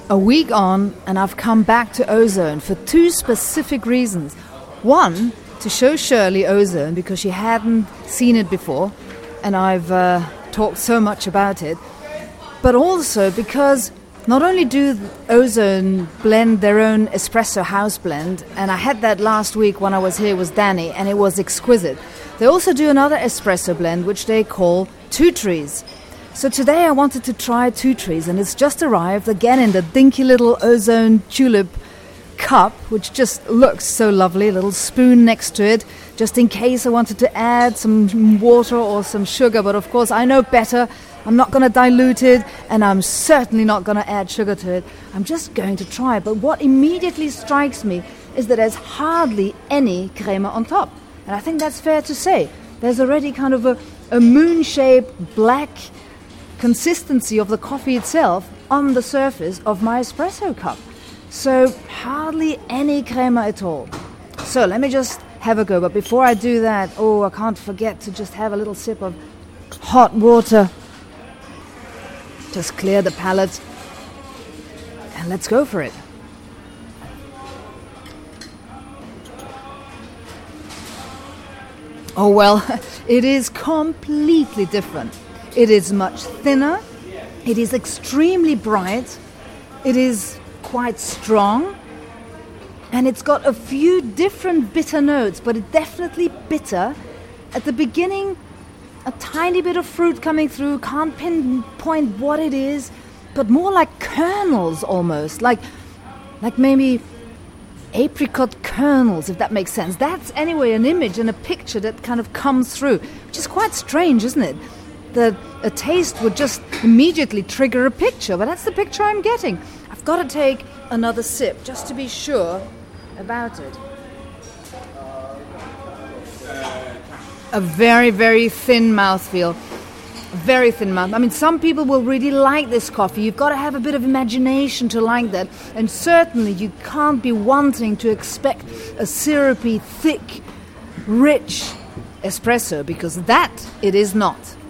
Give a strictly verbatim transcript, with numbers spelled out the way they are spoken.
A week on, and I've come back to Ozone for two specific reasons. One, to show Shirley Ozone because she hadn't seen it before, and I've uh, talked so much about it. But also because not only do Ozone blend their own espresso house blend, and I had that last week when I was here with Danny, and it was exquisite. They also do another espresso blend, which they call Two Trees. So today I wanted to try Two Trees, and it's just arrived again in the dinky little Ozone tulip cup, which just looks so lovely. A little spoon next to it, just in case I wanted to add some water or some sugar. But of course I know better. I'm not going to dilute it, and I'm certainly not going to add sugar to it. I'm just going to try it. But what immediately strikes me is that there's hardly any crema on top. And I think that's fair to say. There's already kind of a, a moon-shaped black consistency of the coffee itself on the surface of my espresso cup. So hardly any crema at all. So let me just have a go. But before I do that, oh, I can't forget to just have a little sip of hot water. Just clear the palate. And let's go for it. Oh, well, it is completely different. It is much thinner. It is extremely bright. It is quite strong. And it's got a few different bitter notes, but it's definitely bitter. At the beginning, a tiny bit of fruit coming through. Can't pinpoint what it is, but more like kernels almost. Like, like maybe apricot kernels, if that makes sense. That's anyway an image and a picture that kind of comes through, which is quite strange, isn't it? That a taste would just immediately trigger a picture, but that's the picture I'm getting. I've got to take another sip just to be sure about it. A very, very thin mouthfeel. Very thin mouth. I mean, some people will really like this coffee. You've got to have a bit of imagination to like that. And certainly you can't be wanting to expect a syrupy, thick, rich espresso, because that it is not.